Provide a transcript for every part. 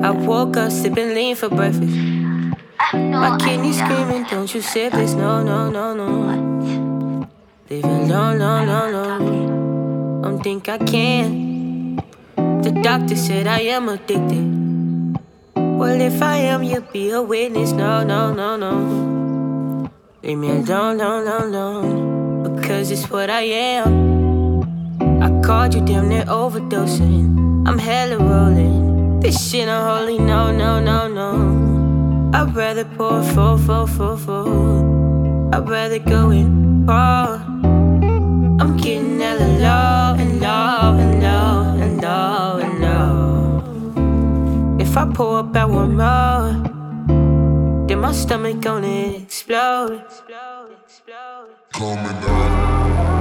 I woke up sipping lean for breakfast. My kidneys screaming, don't you sip this, no, no, no, no. Leave it alone, alone, alone. Don't think I can. The doctor said I am addicted. Well, if I am, you'll be a witness, no, no, no, no. Leave me alone, alone, alone. Because it's what I am. I called you damn near overdosing. I'm hella rolling. This shit unholy, no, no, no, no. I'd rather pour full. I'd rather go in raw. I'm getting hella low and low and low and low and low. If I pour up at one more, then my stomach gonna explode. Coming down.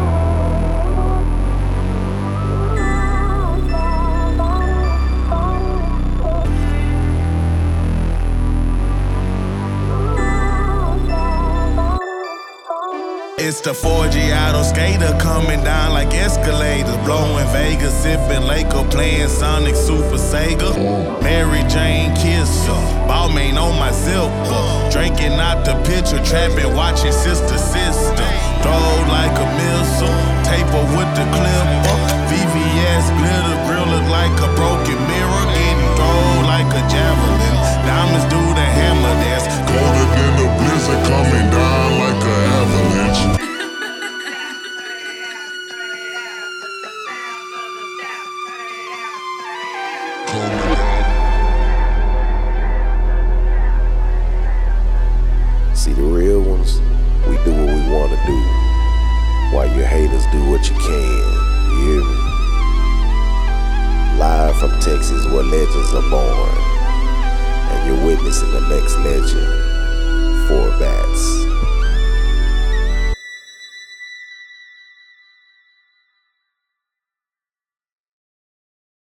It's the 4G auto skater coming down like escalators. Blowing Vegas, sipping Laker, playing Sonic Super Sega. Mary Jane kiss her, Balmain on my zipper. Drinking out the pitcher, trapping, watching sister. Throw like a missile, taper with the clipper. VVS glitter, grill look like a broken mirror. Getting thrown like a javelin. Diamonds do the hammer dance. Colder than the blizzard, coming down like an avalanche. See, the real ones, we do what we want to do, while your haters do what you can, you hear me? Live from Texas where legends are born, and you're witnessing the next legend, 4 Bats.